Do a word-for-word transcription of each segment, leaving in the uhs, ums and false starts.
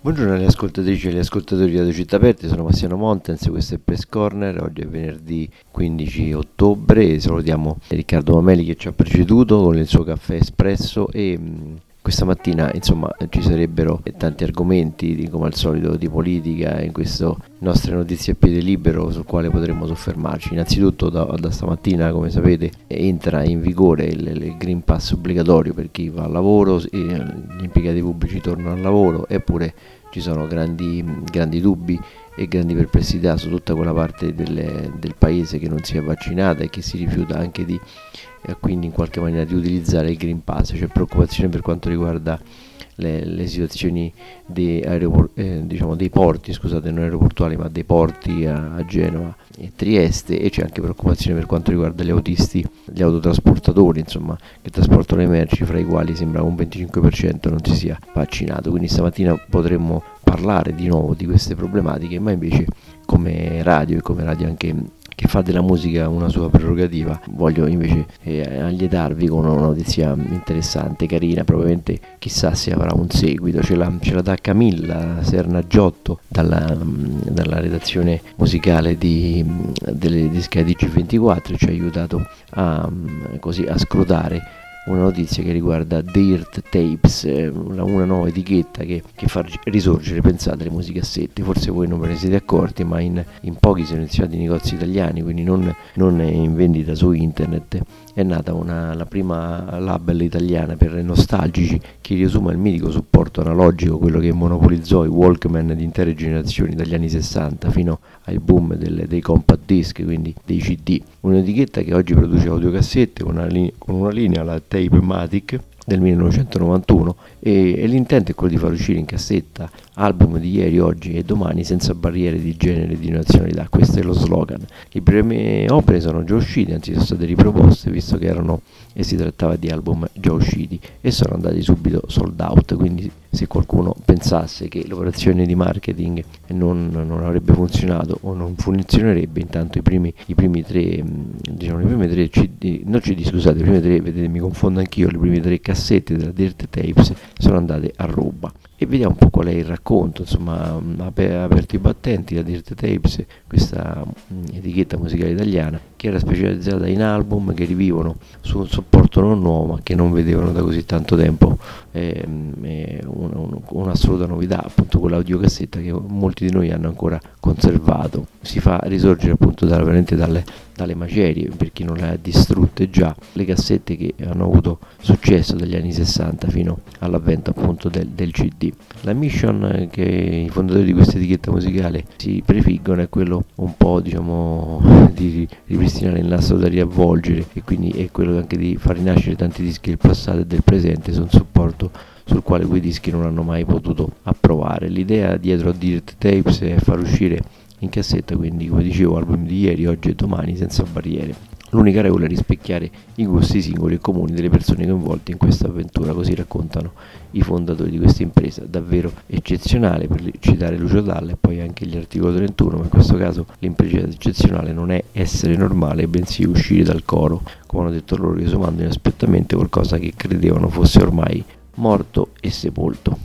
Buongiorno alle ascoltatrici e agli ascoltatori di Radio Città Aperte, sono Massiano Montens, questo è Press Corner, oggi è venerdì quindici ottobre e salutiamo Riccardo Mameli che ci ha preceduto con il suo caffè espresso e mh, questa mattina insomma ci sarebbero tanti argomenti come al solito di politica in queste nostre notizie a piede libero sul quale potremmo soffermarci. Innanzitutto da, da stamattina, come sapete, entra in vigore il, il Green Pass obbligatorio per chi va al lavoro, e gli impiegati pubblici tornano al lavoro, eppure ci sono grandi, grandi dubbi e grandi perplessità su tutta quella parte del, del paese che non si è vaccinata e che si rifiuta anche di eh, quindi in qualche maniera di utilizzare il Green Pass. C'è preoccupazione per quanto riguarda le, le situazioni dei, aeropor- eh, diciamo dei porti, scusate, non aeroportuali ma dei porti a, a Genova e Trieste, e c'è anche preoccupazione per quanto riguarda gli autisti, gli autotrasportatori insomma che trasportano le merci, fra i quali sembra un venticinque per cento non si sia vaccinato. Quindi stamattina potremmo parlare di nuovo di queste problematiche, ma invece come radio e come radio anche che fa della musica una sua prerogativa, voglio invece eh, allietarvi con una notizia interessante, carina, probabilmente chissà se avrà un seguito. Ce la, ce la dà Camilla Serna Giotto dalla, dalla redazione musicale di, delle dische di G ventiquattro, ci ha aiutato a, così, a scrutare una notizia che riguarda Dirt Tapes, una, una nuova etichetta che, che fa risorgere, pensate, le musicassette. Forse voi non ve ne siete accorti, ma in, in pochi selezionati negozi italiani, quindi non, non in vendita su internet, è nata una, la prima label italiana per nostalgici che riassume il mitico supporto analogico, quello che monopolizzò i Walkman di intere generazioni dagli anni sessanta fino al boom delle, dei compact disc, quindi dei C D. Un'etichetta che oggi produce audiocassette con una, linea, con una linea, la Tape-Matic del millenovecentonovantuno, e, e l'intento è quello di far uscire in cassetta album di ieri, oggi e domani senza barriere di genere e di nazionalità. Questo è lo slogan. Le prime opere sono già uscite, anzi sono state riproposte visto che erano e si trattava di album già usciti e sono andati subito sold out, quindi se qualcuno pensasse che l'operazione di marketing non, non avrebbe funzionato o non funzionerebbe, intanto i primi, i primi tre diciamo le prime tre C D, non C D scusate, le prime tre, vedete mi confondo anch'io, le prime tre cassette della Dirt Tapes sono andate a ruba. E vediamo un po' qual è il racconto, insomma, aperti i battenti, la Dirt Tapes, questa mh, etichetta musicale italiana che era specializzata in album che rivivono su un supporto non nuovo ma che non vedevano da così tanto tempo, eh, eh, un, un, un'assoluta novità, appunto con l'audiocassetta che molti di noi hanno ancora conservato. Si fa risorgere appunto da, veramente dalle, dalle macerie, per chi non le ha distrutte già, le cassette che hanno avuto successo dagli anni sessanta fino all'avvento appunto del, del C D. La mission che i fondatori di questa etichetta musicale si prefiggono è quello un po' diciamo di ripristinare il nastro da riavvolgere, e quindi è quello anche di far rinascere tanti dischi del passato e del presente su un supporto sul quale quei dischi non hanno mai potuto approvare. L'idea dietro a Dirt Tapes è far uscire in cassetta, quindi come dicevo, album di ieri, oggi e domani senza barriere. L'unica regola è rispecchiare i gusti singoli e comuni delle persone coinvolte in questa avventura, così raccontano i fondatori di questa impresa davvero eccezionale, per citare Lucio Dalla, e poi anche gli articolo trentuno, ma in questo caso l'impresa eccezionale non è essere normale, bensì uscire dal coro, come hanno detto loro, riesumando inaspettamente qualcosa che credevano fosse ormai morto e sepolto.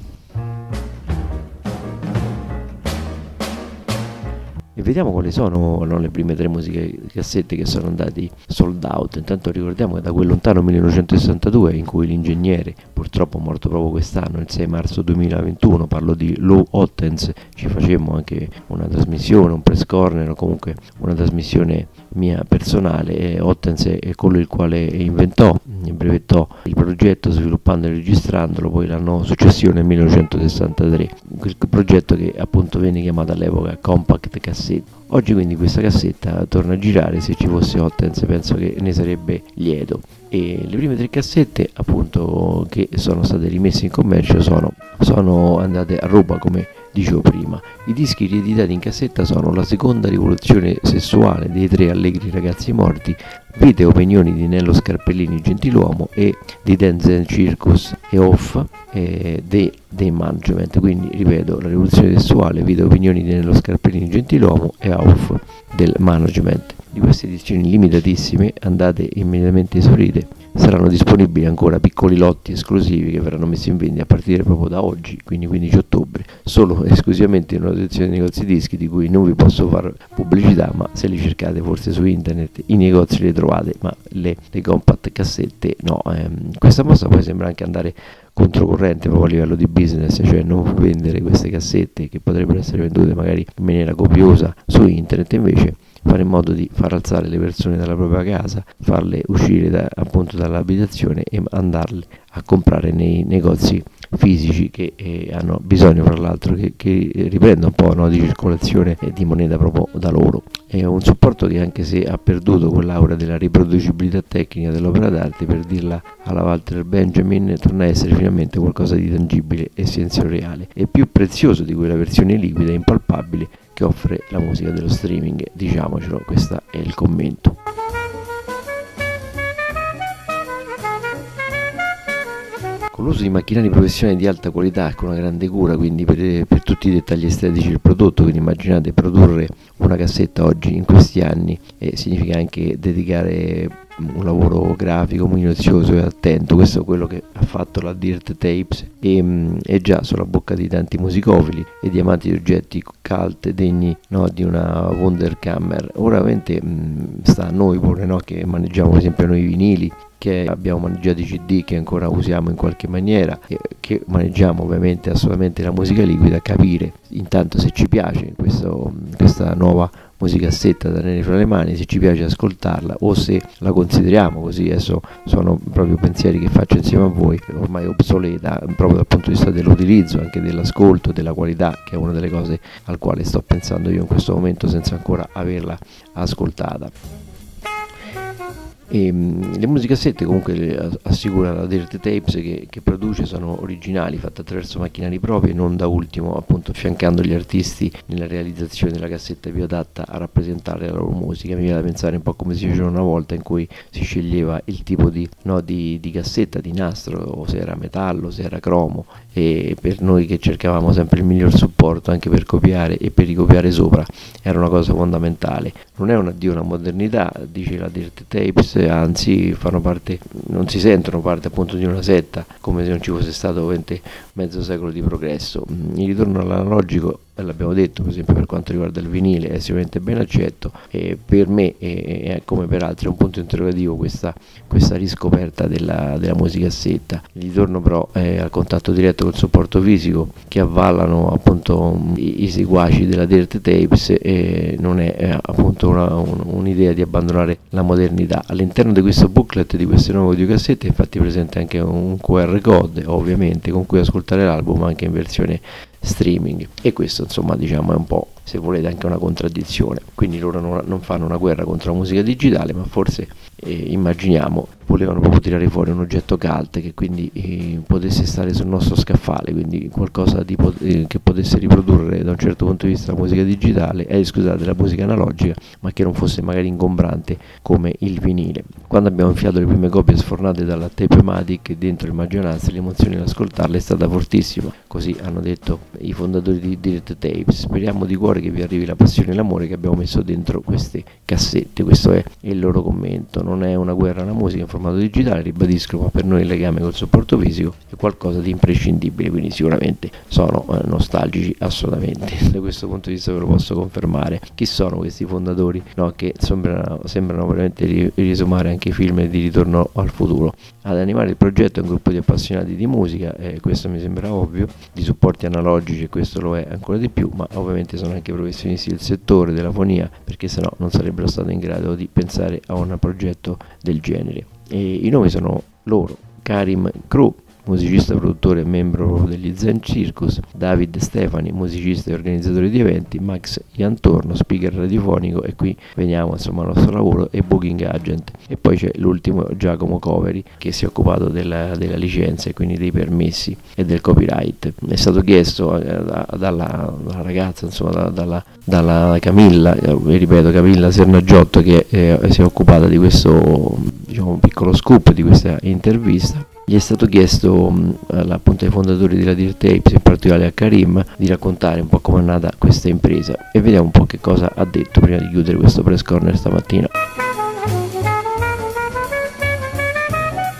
E vediamo quali sono no, le prime tre musiche cassette che sono andati sold out. Intanto ricordiamo che da quel lontano millenovecentosessantadue, in cui l'ingegnere, purtroppo morto proprio quest'anno, il sei marzo duemilaventuno, parlo di Lou Ottens, ci facemmo anche una trasmissione, un press corner o comunque una trasmissione mia personale. E Ottens è colui il quale inventò, brevettò il progetto, sviluppandolo e registrandolo poi l'anno successivo nel millenovecentosessantatré, quel progetto che appunto venne chiamato all'epoca Compact Cassette. Oggi quindi questa cassetta torna a girare, se ci fosse Ottens penso che ne sarebbe lieto. E le prime tre cassette appunto che sono state rimesse in commercio sono, sono andate a ruba, come dicevo prima. I dischi rieditati in cassetta sono La seconda rivoluzione sessuale dei tre allegri ragazzi morti, Vite e opinioni di Nello Scarpellini Gentiluomo e di Denzel Circus e Off e dei, dei Management. Quindi ripeto, La rivoluzione sessuale, Vite e opinioni di Nello Scarpellini Gentiluomo e Off del Management. Di queste edizioni limitatissime, andate immediatamente esaurite, saranno disponibili ancora piccoli lotti esclusivi che verranno messi in vendita a partire proprio da oggi, quindi quindici ottobre, solo esclusivamente in una sezione di negozi dischi di cui non vi posso fare pubblicità, ma se li cercate forse su internet i negozi li trovate, ma le, le compact cassette no. Ehm, questa mossa poi sembra anche andare controcorrente proprio a livello di business, cioè non vendere queste cassette che potrebbero essere vendute magari in maniera copiosa su internet, invece fare in modo di far alzare le persone dalla propria casa, farle uscire da, appunto dall'abitazione e andarle a comprare nei negozi fisici che eh, hanno bisogno, fra l'altro, che, che riprenda un po', no, di circolazione e di moneta proprio da loro. È un supporto che, anche se ha perduto quell'aura della riproducibilità tecnica dell'opera d'arte, per dirla alla Walter Benjamin, torna a essere finalmente qualcosa di tangibile e sensoriale e più prezioso di quella versione liquida e impalpabile che offre la musica dello streaming, diciamocelo, questo è il commento. Con l'uso di macchinari professionali di alta qualità e con una grande cura, quindi per, per tutti i dettagli estetici del prodotto, quindi immaginate produrre una cassetta oggi in questi anni e significa anche dedicare un lavoro grafico minuzioso e attento. Questo è quello che ha fatto la Dirt Tapes e è già sulla bocca di tanti musicofili e di amanti di oggetti cult degni, no, di una Wunderkammer. Ora ovviamente mh, sta a noi pure, no, che maneggiamo per esempio noi vinili, che abbiamo maneggiato i C D, che ancora usiamo in qualche maniera, e che maneggiamo ovviamente assolutamente la musica liquida, capire intanto se ci piace questo, questa nuova musicassetta da tenere fra le mani, se ci piace ascoltarla o se la consideriamo, così adesso sono proprio pensieri che faccio insieme a voi, ormai obsoleta proprio dal punto di vista dell'utilizzo, anche dell'ascolto, della qualità, che è una delle cose al quale sto pensando io in questo momento senza ancora averla ascoltata. E, mh, le musicassette comunque le assicura la Dirt Tapes che, che produce sono originali, fatte attraverso macchinari propri e non da ultimo appunto affiancando gli artisti nella realizzazione della cassetta più adatta a rappresentare la loro musica. Mi viene da pensare un po' come si faceva una volta, in cui si sceglieva il tipo di, no, di, di cassetta, di nastro, o se era metallo, se era cromo, e per noi che cercavamo sempre il miglior supporto anche per copiare e per ricopiare sopra era una cosa fondamentale. Non è un addio alla modernità, dice la Dirt Tapes, anzi fanno parte, non si sentono parte appunto di una setta, come se non ci fosse stato ovviamente mezzo secolo di progresso. Il ritorno all'analogico, l'abbiamo detto, per esempio per quanto riguarda il vinile, è sicuramente ben accetto, e per me e come per altri è un punto interrogativo questa, questa riscoperta della, della musicassetta. Il ritorno però è al contatto diretto col supporto fisico che avvallano appunto i, i seguaci della Dirt Tapes, e non è eh, appunto una, un, un'idea di abbandonare la modernità. All'interno di questo booklet, di queste nuove audiocassette, è infatti presente anche un Q R code, ovviamente, con cui ascoltare l'album anche in versione streaming, e questo insomma diciamo è un po', se volete, anche una contraddizione. Quindi loro non, non fanno una guerra contro la musica digitale, ma forse eh, immaginiamo volevano proprio tirare fuori un oggetto cult che quindi eh, potesse stare sul nostro scaffale, quindi qualcosa di pot- eh, che potesse riprodurre da un certo punto di vista la musica digitale, eh, scusate, la musica analogica, ma che non fosse magari ingombrante come il vinile. Quando abbiamo infilato le prime copie sfornate dalla Tapematic dentro il Magionazzi, l'emozione di ascoltarle è stata fortissima, così hanno detto i fondatori di Dirt Tapes. Speriamo di cuore che vi arrivi la passione e l'amore che abbiamo messo dentro queste cassette. Questo è il loro commento. Non è una guerra alla musica in formato digitale, ribadisco, ma per noi il legame col supporto fisico è qualcosa di imprescindibile, quindi sicuramente sono eh, nostalgici assolutamente. Da questo punto di vista ve lo posso confermare. Chi sono questi fondatori, no, che sembrano, sembrano veramente riesumare anche i film di Ritorno al futuro? Ad animare il progetto è un gruppo di appassionati di musica, e questo mi sembra ovvio, di supporti analogici, e questo lo è ancora di più, ma ovviamente sono anche professionisti del settore della fonia, perché sennò non sarebbero stati in grado di pensare a un progetto del genere. E i nomi sono loro: Karim Crew, musicista, produttore e membro degli Zen Circus; David Stefani, musicista e organizzatore di eventi; Max Iantorno, speaker radiofonico, e qui veniamo insomma al nostro lavoro, e booking agent. E poi c'è l'ultimo, Giacomo Coveri, che si è occupato della, della licenza e quindi dei permessi e del copyright. È stato chiesto eh, da, dalla, dalla ragazza, insomma da, dalla, dalla Camilla, eh, ripeto Camilla Sernaggiotto, che eh, si è occupata di questo, diciamo, piccolo scoop di questa intervista. Gli è stato chiesto mh, appunto ai fondatori della Dirt Tapes, in particolare a Karim, di raccontare un po' come è nata questa impresa, e vediamo un po' che cosa ha detto prima di chiudere questo press corner stamattina.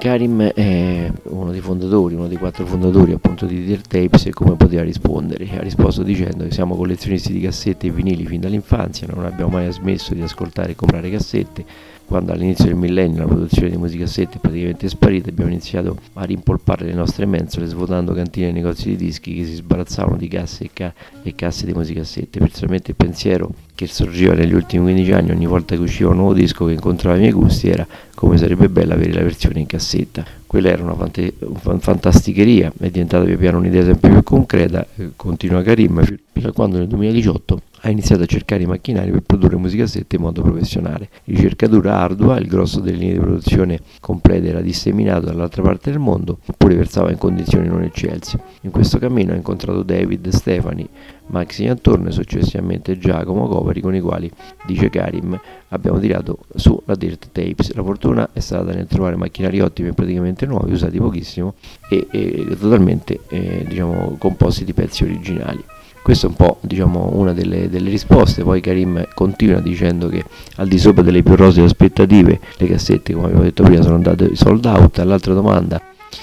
Karim è uno dei fondatori, uno dei quattro fondatori appunto di Dear Tapes, e come poteva rispondere? Ha risposto dicendo che siamo collezionisti di cassette e vinili fin dall'infanzia, non abbiamo mai smesso di ascoltare e comprare cassette. Quando all'inizio del millennio la produzione di musicassette è praticamente sparita, abbiamo iniziato a rimpolpare le nostre mensole svuotando cantine e negozi di dischi che si sbarazzavano di casse e, ca- e casse di musicassette. Personalmente il pensiero che sorgeva negli ultimi quindici anni ogni volta che usciva un nuovo disco che incontrava i miei gusti era come sarebbe bella avere la versione in cassetta. Quella era una fante- una fantasticheria, è diventata pian piano un'idea sempre più concreta, eh, continua Karim, fino a quando nel duemiladiciotto ha iniziato a cercare i macchinari per produrre musicassette in modo professionale. Ricercatura ardua, il grosso delle linee di produzione complete era disseminato dall'altra parte del mondo, oppure versava in condizioni non eccelse. In questo cammino ha incontrato David, Stefani, Maxi Antorno e successivamente Giacomo Copari, con i quali, dice Karim, abbiamo tirato su la Dirt Tapes. La fortuna è stata nel trovare macchinari ottimi e praticamente nuovi, usati pochissimo e, e totalmente eh, diciamo, composti di pezzi originali. Questa è un po' diciamo, una delle, delle risposte. Poi Karim continua dicendo che al di sopra delle più rosee aspettative le cassette, come abbiamo detto prima, sono andate sold out. All'altra domanda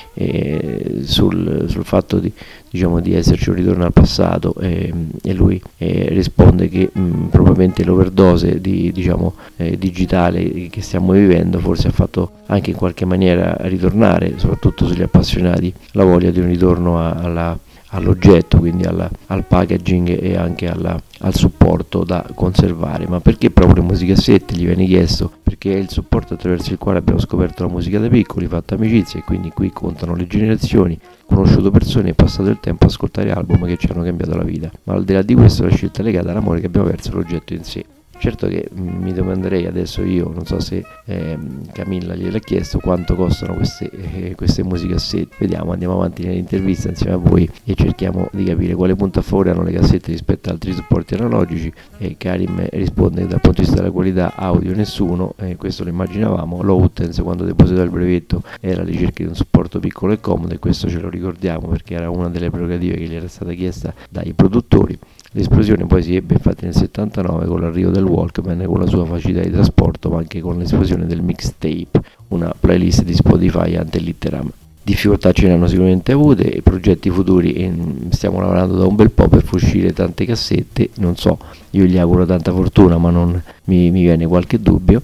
eh, sul, sul fatto di, diciamo, di esserci un ritorno al passato, eh, e lui eh, risponde che mh, probabilmente l'overdose di, diciamo, eh, digitale che stiamo vivendo forse ha fatto anche in qualche maniera ritornare, soprattutto sugli appassionati, la voglia di un ritorno a, alla all'oggetto, quindi alla, al packaging e anche alla, al supporto da conservare. Ma perché proprio le musicassette? Gli viene chiesto. Perché è il supporto attraverso il quale abbiamo scoperto la musica da piccoli, fatto amicizia, e quindi qui contano le generazioni, conosciuto persone e passato il tempo a ascoltare album che ci hanno cambiato la vita. Ma al di là di questo la scelta è legata all'amore che abbiamo verso l'oggetto in sé. Certo che mi domanderei adesso io, non so se eh, Camilla gliel'ha chiesto, quanto costano queste, eh, queste musicassette. Vediamo, andiamo avanti nell'intervista insieme a voi e cerchiamo di capire quale punto a favore hanno le cassette rispetto ad altri supporti analogici. E Karim risponde che dal punto di vista della qualità audio nessuno, eh, questo lo immaginavamo. L'Outens, quando depositò il brevetto, era alla ricerca di un supporto piccolo e comodo, e questo ce lo ricordiamo perché era una delle prerogative che gli era stata chiesta dai produttori. L'esplosione poi si ebbe infatti nel settantanove con l'arrivo del Walkman, con la sua facilità di trasporto, ma anche con l'esplosione del mixtape, una playlist di Spotify ante litteram. Difficoltà ce ne hanno sicuramente avute, e progetti futuri, e stiamo lavorando da un bel po' per far uscire tante cassette, non so, io gli auguro tanta fortuna, ma non mi, mi viene qualche dubbio.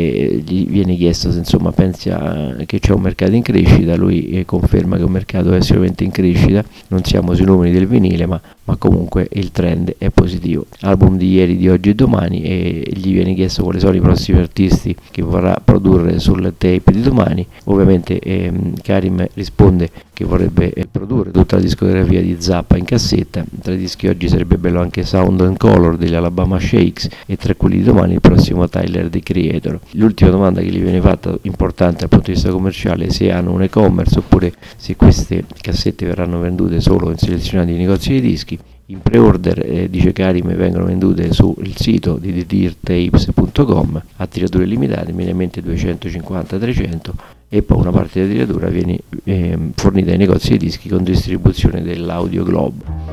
E gli viene chiesto se insomma pensa che c'è un mercato in crescita. Lui conferma che un mercato è sicuramente in crescita, non siamo sui numeri del vinile, ma, ma comunque il trend è positivo. Album di ieri, di oggi e domani, e gli viene chiesto quali sono i prossimi artisti che vorrà produrre sul tape di domani. Ovviamente ehm, Karim risponde che vorrebbe eh, produrre tutta la discografia di Zappa in cassetta. Tra i dischi oggi sarebbe bello anche Sound and Color degli Alabama Shakes, e tra quelli di domani il prossimo Tyler the Creator. L'ultima domanda che gli viene fatta, importante dal punto di vista commerciale, se hanno un e-commerce oppure se queste cassette verranno vendute solo in selezionati negozi di dischi. In pre-order, eh, dice Karim, vengono vendute sul sito di the dear tapes punto com a tirature limitate, mediamente duecentocinquanta trecento, e poi una parte della tiratura viene eh, fornita ai negozi di dischi con distribuzione dell'Audio Globe.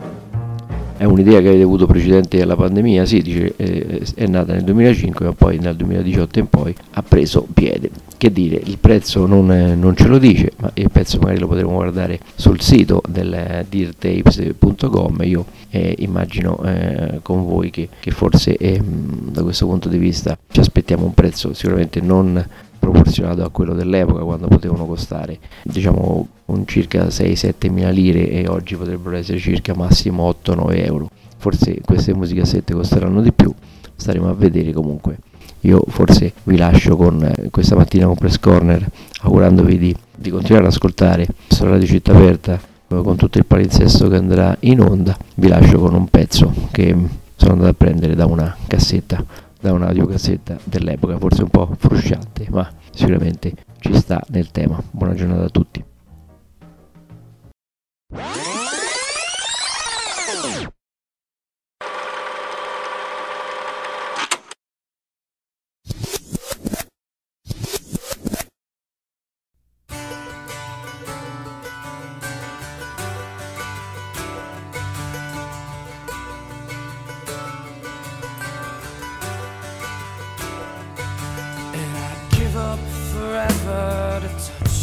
È un'idea che avete avuto precedente alla pandemia? Sì, dice, eh, è nata nel duemilacinque, ma poi dal duemiladiciotto in poi ha preso piede. Che dire, il prezzo non, eh, non ce lo dice, ma il prezzo magari lo potremo guardare sul sito del eh, dear tapes punto com. Io eh, immagino eh, con voi che, che forse eh, da questo punto di vista ci aspettiamo un prezzo sicuramente non proporzionato a quello dell'epoca, quando potevano costare diciamo un circa sei sette mila lire, e oggi potrebbero essere circa massimo otto nove euro. Forse queste musicassette costeranno di più, staremo a vedere. Comunque io forse vi lascio con eh, questa mattina con Press Corner, augurandovi di, di continuare ad ascoltare su Radio Città Aperta eh, con tutto il palinsesto che andrà in onda. Vi lascio con un pezzo che sono andato a prendere da una cassetta, da un'audiocassetta dell'epoca, forse un po' frusciante, ma sicuramente ci sta nel tema. Buona giornata a tutti. Up forever to touch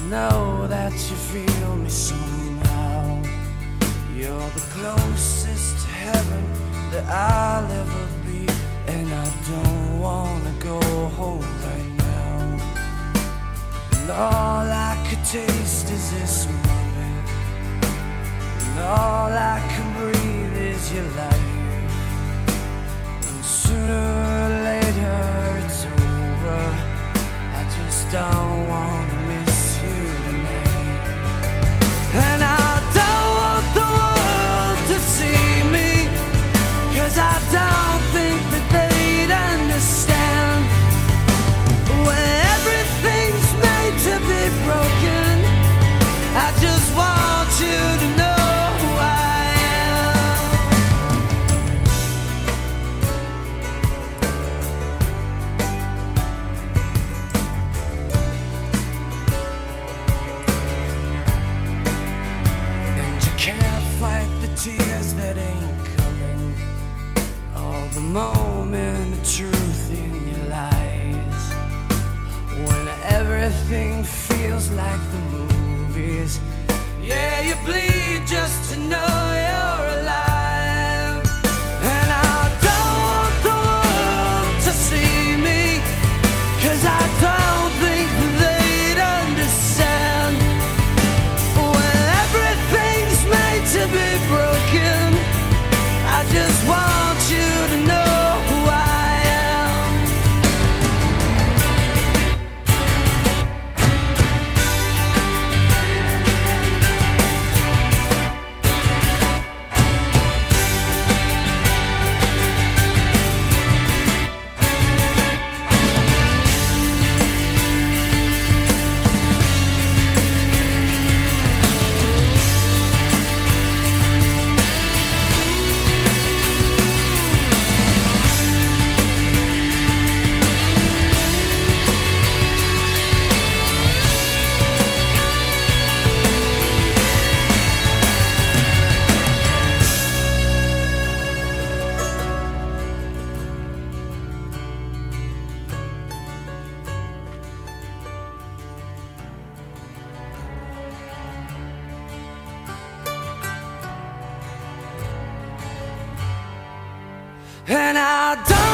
know that you feel me somehow. You're the closest to heaven that I'll ever be, and I don't wanna go home right now. And all I could taste is this moment, and all I can breathe is your life. And sooner or later it's over. I just don't wanna miss you tonight. And I don't want the world to see me, 'cause I don't think that they'd understand. When everything's made to be broken, I just want you to know who I am. And you can't fight the tears that ain't coming, all the moment of truth in your lies. When everything feels like the movies, yeah, you bleed just to know you're alive. And I don't want the world to see me, 'cause I don't think they'd understand. When everything's made to be broken, I just want you to know who I am. And I don't